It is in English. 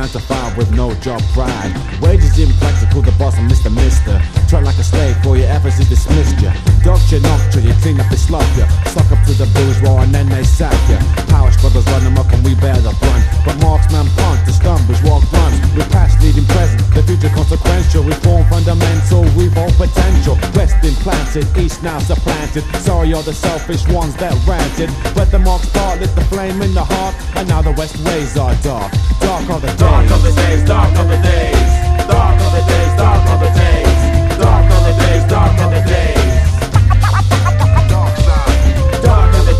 9 to 5 with no job pride. Wages impractical, the boss and Mr. Mister. Treat like a slave for your efforts, he dismissed ya. Doctor, knocked you clean up the slop ya. Suck up to the bourgeois and then they sack ya. Powers brothers run them up and we bear the brunt. But marksman punt, the stumbles walk runs. With past leading present, the future consequential. Reform fundamental, revolt potential. West implanted, east now supplanted. Sorry you're the selfish ones that ranted. But the Marx part lit the flame in the heart. And now the West ways are dark. Dark are the days. Dark are the days, dark are the days. Dark are the days, dark are the days.